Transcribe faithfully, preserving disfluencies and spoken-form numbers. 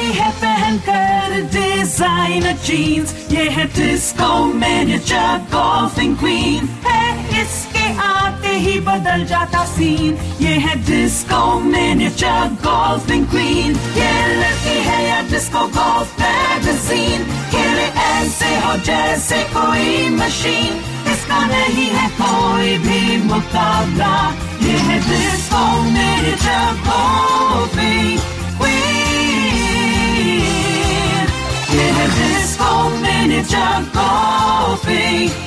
आई है पहनकर designer jeans, ये है डिस्को मिनिएचर गोल्फिंग क्वीन, है इसके आते ही बदल जाता सीन, ये है डिस्को मिनिएचर गोल्फिंग क्वीन। ये लड़की है या डिस्को गोल्फ मैगजीन, खेले ऐसे हो जैसे कोई मशीन, इसका नहीं है कोई भी मुकाबला, ये है डिस्को मिनिएचर गोल्फिंग क्वीन, ये है डिस्को मिनिएचर गोल्फिंग